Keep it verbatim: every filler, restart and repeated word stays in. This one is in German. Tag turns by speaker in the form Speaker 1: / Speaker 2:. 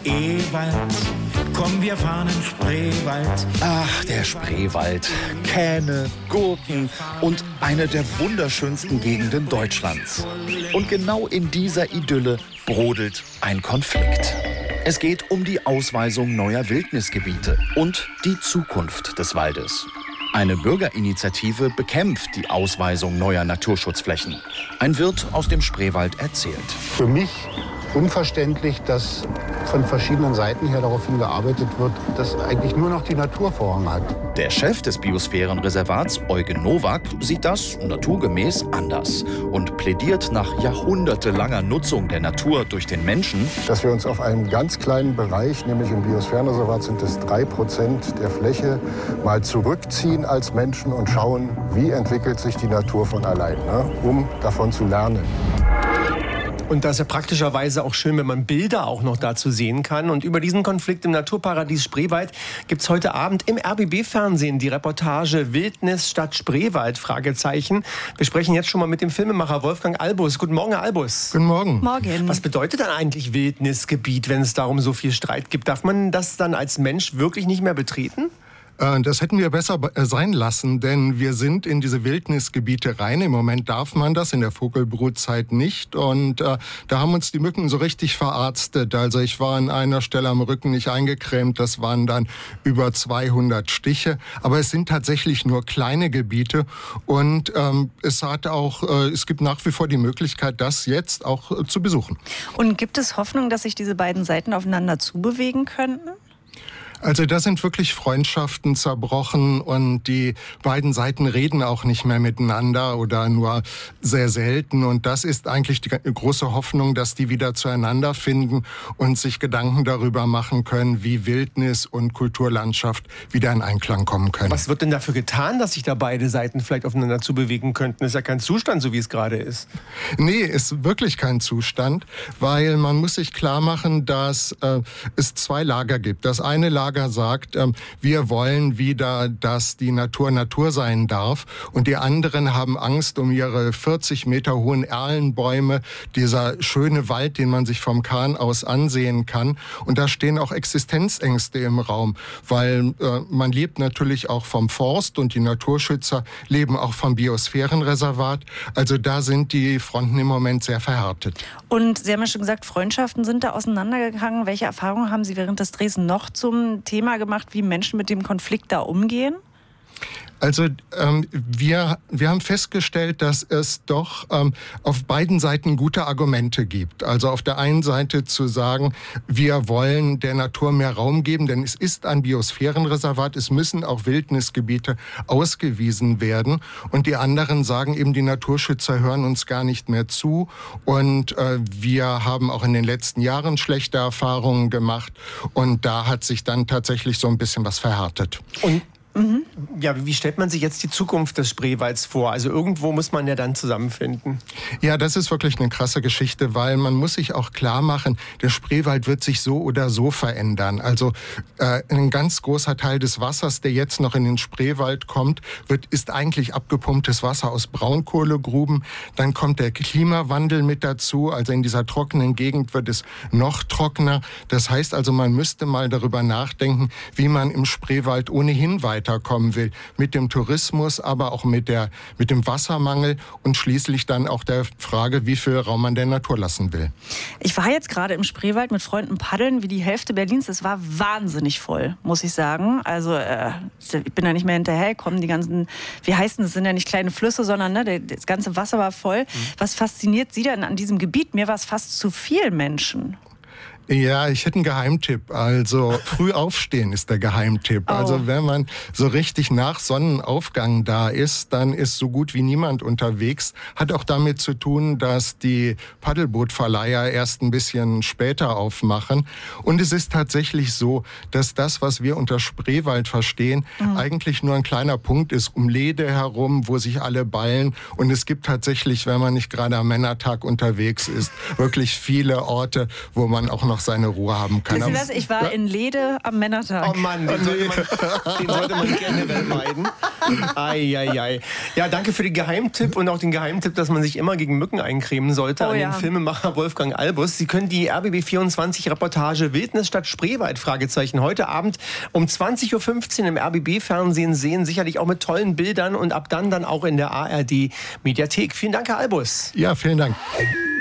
Speaker 1: Ewald, komm, wir fahren in Spreewald.
Speaker 2: Ach, der Spreewald. Kähne, Gurken und eine der wunderschönsten Gegenden Deutschlands. Und genau in dieser Idylle brodelt ein Konflikt. Es geht um die Ausweisung neuer Wildnisgebiete und die Zukunft des Waldes. Eine Bürgerinitiative bekämpft die Ausweisung neuer Naturschutzflächen. Ein Wirt aus dem Spreewald erzählt.
Speaker 3: Für mich unverständlich, dass von verschiedenen Seiten her darauf hingearbeitet wird, dass eigentlich nur noch die Natur Vorrang hat.
Speaker 2: Der Chef des Biosphärenreservats, Eugen Nowak, sieht das naturgemäß anders und plädiert nach jahrhundertelanger Nutzung der Natur durch den Menschen,
Speaker 4: dass wir uns auf einen ganz kleinen Bereich, nämlich im Biosphärenreservat sind es drei Prozent der Fläche, mal zurückziehen als Menschen und schauen, wie entwickelt sich die Natur von allein, ne? Um davon zu lernen.
Speaker 5: Und das ist ja praktischerweise auch schön, wenn man Bilder auch noch dazu sehen kann. Und über diesen Konflikt im Naturparadies Spreewald gibt es heute Abend im R B B-Fernsehen die Reportage Wildnis statt Spreewald, Fragezeichen. Wir sprechen jetzt schon mal mit dem Filmemacher Wolfgang Albus. Guten Morgen, Herr Albus.
Speaker 6: Guten Morgen.
Speaker 7: Morgen.
Speaker 5: Was bedeutet dann eigentlich Wildnisgebiet, wenn es darum so viel Streit gibt? Darf man das dann als Mensch wirklich nicht mehr betreten?
Speaker 6: Das hätten wir besser sein lassen, denn wir sind in diese Wildnisgebiete rein. Im Moment darf man das, in der Vogelbrutzeit nicht. Und äh, da haben uns die Mücken so richtig verarztet. Also ich war an einer Stelle am Rücken nicht eingecremt. Das waren dann über zweihundert Stiche. Aber es sind tatsächlich nur kleine Gebiete. Und ähm, es hat auch, äh, es gibt nach wie vor die Möglichkeit, das jetzt auch äh, zu besuchen.
Speaker 7: Und gibt es Hoffnung, dass sich diese beiden Seiten aufeinander zubewegen könnten?
Speaker 6: Also da sind wirklich Freundschaften zerbrochen und die beiden Seiten reden auch nicht mehr miteinander oder nur sehr selten. Und das ist eigentlich die große Hoffnung, dass die wieder zueinander finden und sich Gedanken darüber machen können, wie Wildnis und Kulturlandschaft wieder in Einklang kommen können.
Speaker 5: Was wird denn dafür getan, dass sich da beide Seiten vielleicht aufeinander zubewegen könnten? Das ist ja kein Zustand, so wie es gerade ist.
Speaker 6: Nee, ist wirklich kein Zustand, weil man muss sich klar machen, dass äh, es zwei Lager gibt. Das eine Lager sagt, ähm, wir wollen wieder, dass die Natur Natur sein darf. Und die anderen haben Angst um ihre vierzig Meter hohen Erlenbäume, dieser schöne Wald, den man sich vom Kahn aus ansehen kann. Und da stehen auch Existenzängste im Raum, weil äh, man lebt natürlich auch vom Forst und die Naturschützer leben auch vom Biosphärenreservat. Also da sind die Fronten im Moment sehr verhärtet.
Speaker 7: Und Sie haben ja schon gesagt, Freundschaften sind da auseinandergegangen. Welche Erfahrungen haben Sie während des Drehs noch zum Thema gemacht, wie Menschen mit dem Konflikt da umgehen?
Speaker 6: Also ähm, wir, wir haben festgestellt, dass es doch ähm, auf beiden Seiten gute Argumente gibt. Also auf der einen Seite zu sagen, wir wollen der Natur mehr Raum geben, denn es ist ein Biosphärenreservat, es müssen auch Wildnisgebiete ausgewiesen werden. Und die anderen sagen eben, die Naturschützer hören uns gar nicht mehr zu. Und äh, wir haben auch in den letzten Jahren schlechte Erfahrungen gemacht. Und da hat sich dann tatsächlich so ein bisschen was verhärtet.
Speaker 5: Und Mhm. Ja, wie stellt man sich jetzt die Zukunft des Spreewalds vor? Also irgendwo muss man ja dann zusammenfinden.
Speaker 6: Ja, das ist wirklich eine krasse Geschichte, weil man muss sich auch klar machen, der Spreewald wird sich so oder so verändern. Also äh, ein ganz großer Teil des Wassers, der jetzt noch in den Spreewald kommt, wird, ist eigentlich abgepumptes Wasser aus Braunkohlegruben. Dann kommt der Klimawandel mit dazu. Also in dieser trockenen Gegend wird es noch trockener. Das heißt also, man müsste mal darüber nachdenken, wie man im Spreewald ohnehin weiter weiterkommen will. Mit dem Tourismus, aber auch mit, der, mit dem Wassermangel und schließlich dann auch der Frage, wie viel Raum man der Natur lassen will.
Speaker 7: Ich war jetzt gerade im Spreewald mit Freunden paddeln, wie die Hälfte Berlins. Es war wahnsinnig voll, muss ich sagen. Also äh, ich bin da nicht mehr hinterhergekommen. Die ganzen, wie heißt das, sind ja nicht kleine Flüsse, sondern ne, das ganze Wasser war voll. Mhm. Was fasziniert Sie denn an diesem Gebiet? Mir war es fast zu viel Menschen.
Speaker 6: Ja, ich hätte einen Geheimtipp. Also früh aufstehen ist der Geheimtipp. Oh. Also wenn man so richtig nach Sonnenaufgang da ist, dann ist so gut wie niemand unterwegs. Hat auch damit zu tun, dass die Paddelbootverleiher erst ein bisschen später aufmachen. Und es ist tatsächlich so, dass das, was wir unter Spreewald verstehen, mhm. eigentlich nur ein kleiner Punkt ist, um Lede herum, wo sich alle ballen. Und es gibt tatsächlich, wenn man nicht gerade am Männertag unterwegs ist, wirklich viele Orte, wo man auch noch noch seine Ruhe haben kann.
Speaker 7: Wissen Sie was? Ich war in Lede am Männertag.
Speaker 5: Oh Mann, den sollte man, den sollte man gerne vermeiden. Ei, ei, ei. Ja, danke für den Geheimtipp und auch den Geheimtipp, dass man sich immer gegen Mücken eincremen sollte,
Speaker 7: oh,
Speaker 5: an
Speaker 7: ja.
Speaker 5: den Filmemacher Wolfgang Albus. Sie können die R B B vierundzwanzig Reportage Wildnis statt Spreewald, Fragezeichen, heute Abend um zwanzig Uhr fünfzehn im R B B-Fernsehen sehen, sicherlich auch mit tollen Bildern und ab dann dann auch in der A R D-Mediathek. Vielen Dank, Herr Albus.
Speaker 6: Ja, vielen Dank.